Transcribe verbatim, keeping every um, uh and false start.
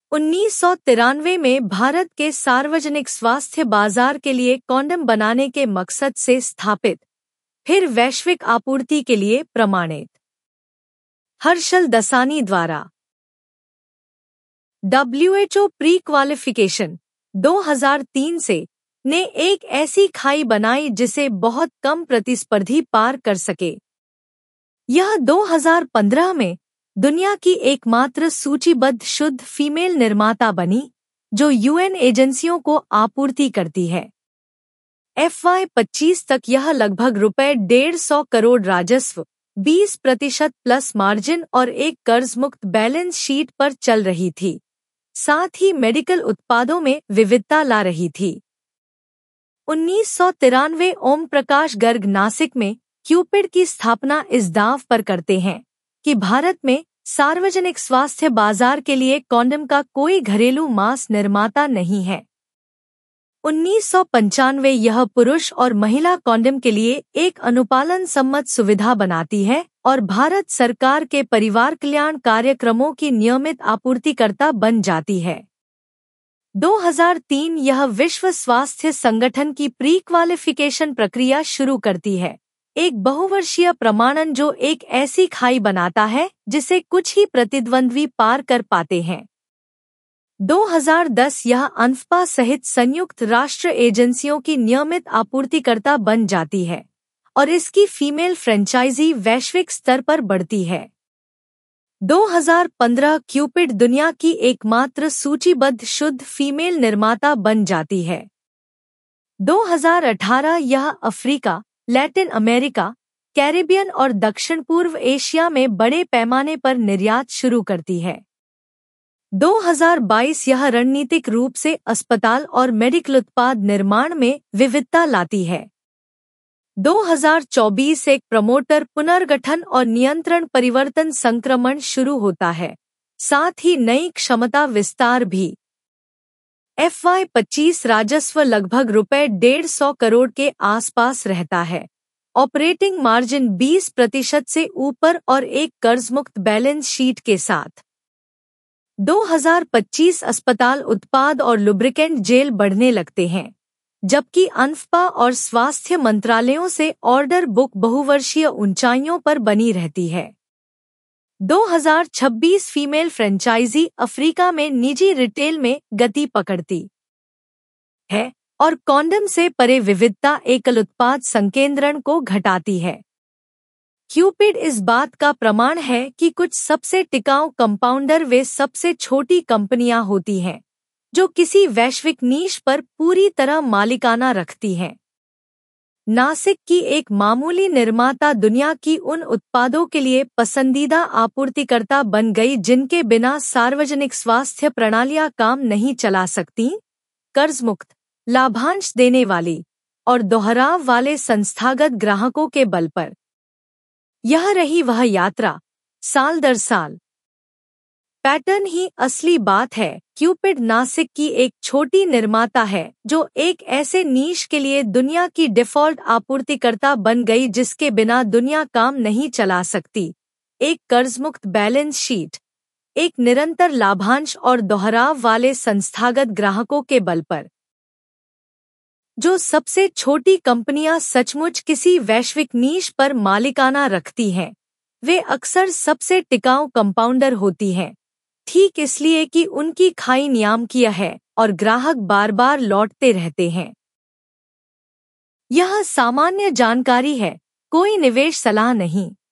उन्नीस सौ तिरानवे में भारत के सार्वजनिक स्वास्थ्य बाजार के लिए कॉन्डम बनाने के मकसद से स्थापित, फिर वैश्विक आपूर्ति के लिए प्रमाणित। हर्षल दसानी द्वारा W H O prequalification दो हज़ार तीन से ने एक ऐसी खाई बनाई जिसे बहुत कम प्रतिस्पर्धी पार कर सके। यह दो हज़ार पंद्रह में दुनिया की एकमात्र सूचीबद्ध शुद्ध फीमेल निर्माता बनी जो यूएन एजेंसियों को आपूर्ति करती है। एफ वाई पच्चीस तक यह लगभग रुपए डेढ़ सौ करोड़ राजस्व, बीस प्रतिशत प्लस मार्जिन और एक कर्ज मुक्त बैलेंस शीट पर चल रही थी, साथ ही मेडिकल उत्पादों में विविधता ला रही थी। उन्नीस सौ तिरानवे ओम प्रकाश गर्ग नासिक में क्यूपिड की स्थापना इस दांव पर करते हैं कि भारत में सार्वजनिक स्वास्थ्य बाजार के लिए कॉन्डम का कोई घरेलू मांस निर्माता नहीं है। उन्नीस सौ पंचानवे यह पुरुष और महिला कॉन्डम के लिए एक अनुपालन सम्मत सुविधा बनाती है और भारत सरकार के परिवार कल्याण कार्यक्रमों की नियमित आपूर्तिकर्ता बन जाती है। दो हज़ार तीन यह विश्व स्वास्थ्य संगठन की प्री क्वालिफिकेशन प्रक्रिया शुरू करती है, एक बहुवर्षीय प्रमाणन जो एक ऐसी खाई बनाता है जिसे कुछ ही प्रतिद्वंद्वी पार कर पाते हैं। दो हज़ार दस यह अनफपा सहित संयुक्त राष्ट्र एजेंसियों की नियमित आपूर्तिकर्ता बन जाती है और इसकी फीमेल फ्रेंचाइजी वैश्विक स्तर पर बढ़ती है। दो हज़ार पंद्रह क्यूपिड दुनिया की एकमात्र सूचीबद्ध शुद्ध फीमेल निर्माता बन जाती है। दो हज़ार अठारह यह अफ्रीका, लैटिन अमेरिका, कैरिबियन और दक्षिण पूर्व एशिया में बड़े पैमाने पर निर्यात शुरू करती है। दो हज़ार बाईस यह रणनीतिक रूप से अस्पताल और मेडिकल उत्पाद निर्माण में विविधता लाती है। दो हज़ार चौबीस एक प्रमोटर पुनर्गठन और नियंत्रण परिवर्तन संक्रमण शुरू होता है, साथ ही नई क्षमता विस्तार भी। एफ वाई पच्चीस राजस्व लगभग रुपए डेढ़ सौ करोड़ के आसपास रहता है, ऑपरेटिंग मार्जिन बीस प्रतिशत से ऊपर और एक कर्ज मुक्त बैलेंस शीट के साथ। दो हज़ार पच्चीस अस्पताल उत्पाद और लुब्रिकेंट जेल बढ़ने लगते हैं, जबकि अनफपा और स्वास्थ्य मंत्रालयों से ऑर्डर बुक बहुवर्षीय ऊंचाइयों पर बनी रहती है। दो हज़ार छब्बीस फीमेल फ्रेंचाइजी अफ्रीका में निजी रिटेल में गति पकड़ती है और कॉन्डम से परे विविधता एकल उत्पाद संकेंद्रण को घटाती है। क्यूपिड इस बात का प्रमाण है कि कुछ सबसे टिकाऊ कंपाउंडर वे सबसे छोटी कंपनियां होती हैं जो किसी वैश्विक नीश पर पूरी तरह मालिकाना रखती हैं। नासिक की एक मामूली निर्माता दुनिया की उन उत्पादों के लिए पसंदीदा आपूर्तिकर्ता बन गई जिनके बिना सार्वजनिक स्वास्थ्य प्रणालियां काम नहीं चला सकती, कर्ज मुक्त, लाभांश देने वाली और दोहराव वाले संस्थागत ग्राहकों के बल पर। यह रही वह यात्रा, साल दर साल। पैटर्न ही असली बात है। क्यूपिड नासिक की एक छोटी निर्माता है जो एक ऐसे नीश के लिए दुनिया की डिफॉल्ट आपूर्तिकर्ता बन गई जिसके बिना दुनिया काम नहीं चला सकती, एक कर्जमुक्त बैलेंस शीट, एक निरंतर लाभांश और दोहराव वाले संस्थागत ग्राहकों के बल पर। जो सबसे छोटी कंपनियां सचमुच किसी वैश्विक नीश पर मालिकाना रखती हैं, वे अक्सर सबसे टिकाऊ कंपाउंडर होती हैं, ठीक इसलिए कि उनकी खाई नियामकीय है और ग्राहक बार बार लौटते रहते हैं। यह सामान्य जानकारी है, कोई निवेश सलाह नहीं।